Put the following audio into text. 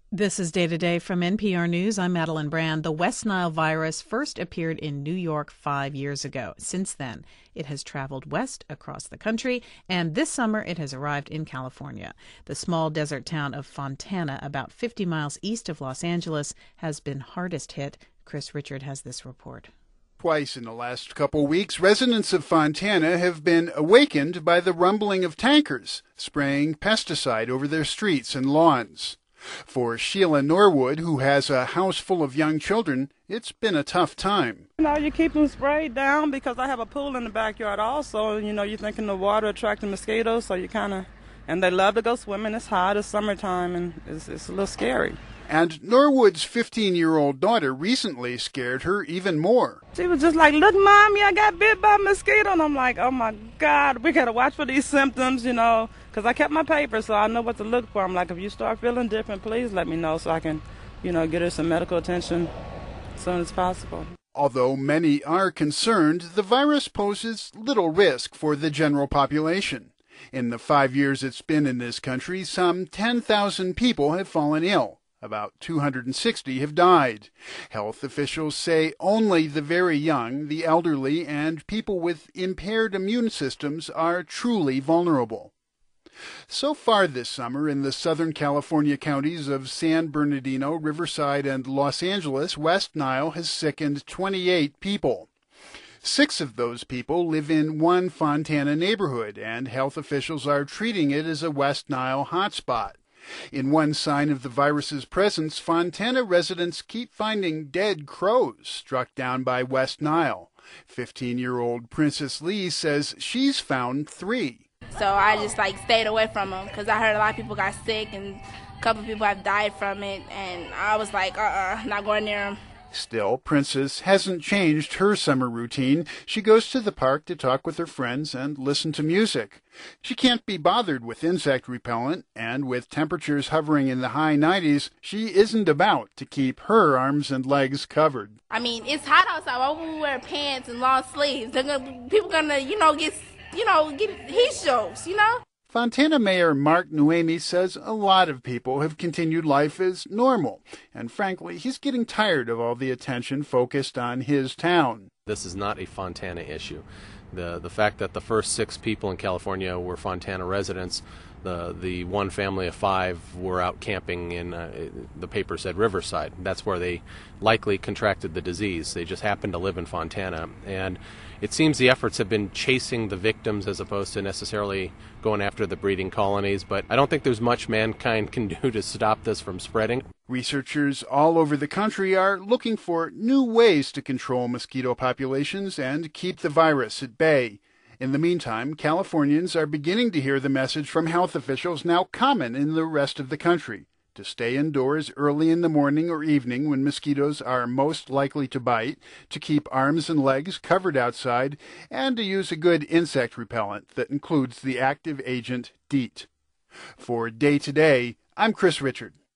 This is Day to Day from NPR News. I'm Madeline Brand. The West Nile virus first appeared in New York 5 years ago. Since then, it has traveled west across the country, and this summer it has arrived in California. The small desert town of Fontana, about 50 miles east of Los Angeles, has been hardest hit. Chris Richard has this report. Twice in the last couple weeks, residents of Fontana have been awakened by the rumbling of tankers spraying pesticide over their streets and lawns. For Sheila Norwood, who has a house full of young children, it's been a tough time. You keep them sprayed down because I have a pool in the backyard also. You're thinking the water attracting mosquitoes, so and they love to go swimming. It's hot, it's summertime, and it's a little scary. And Norwood's 15-year-old daughter recently scared her even more. She was just like, "Look, Mommy, I got bit by a mosquito." And I'm like, oh, my God, we got to watch for these symptoms, because I kept my paper, so I know what to look for. I'm like, if you start feeling different, please let me know so I can, get her some medical attention as soon as possible. Although many are concerned, the virus poses little risk for the general population. In the 5 years it's been in this country, some 10,000 people have fallen ill. About 260 have died. Health officials say only the very young, the elderly, and people with impaired immune systems are truly vulnerable. So far this summer, in the Southern California counties of San Bernardino, Riverside, and Los Angeles, West Nile has sickened 28 people. 6 of those people live in one Fontana neighborhood, and health officials are treating it as a West Nile hotspot. In one sign of the virus's presence, Fontana residents keep finding dead crows struck down by West Nile. 15-year-old Princess Lee says she's found 3. So I just stayed away from them because I heard a lot of people got sick and a couple of people have died from it, and I was like, not going near them. Still, Princess hasn't changed her summer routine. She goes to the park to talk with her friends and listen to music. She can't be bothered with insect repellent, and with temperatures hovering in the high 90s, she isn't about to keep her arms and legs covered. It's hot outside. Why would we wear pants and long sleeves? People gonna, get heat strokes, Fontana Mayor Mark Nuemi says a lot of people have continued life as normal, and frankly, he's getting tired of all the attention focused on his town. This is not a Fontana issue. The fact that the first 6 people in California were Fontana residents, the one family of 5 were out camping in, the paper said Riverside. That's where they likely contracted the disease. They just happened to live in Fontana. And it seems the efforts have been chasing the victims as opposed to necessarily going after the breeding colonies. But I don't think there's much mankind can do to stop this from spreading. Researchers all over the country are looking for new ways to control mosquito populations and keep the virus at bay. In the meantime, Californians are beginning to hear the message from health officials now common in the rest of the country: to stay indoors early in the morning or evening when mosquitoes are most likely to bite, to keep arms and legs covered outside, and to use a good insect repellent that includes the active agent DEET. For Day to Day, I'm Chris Richard.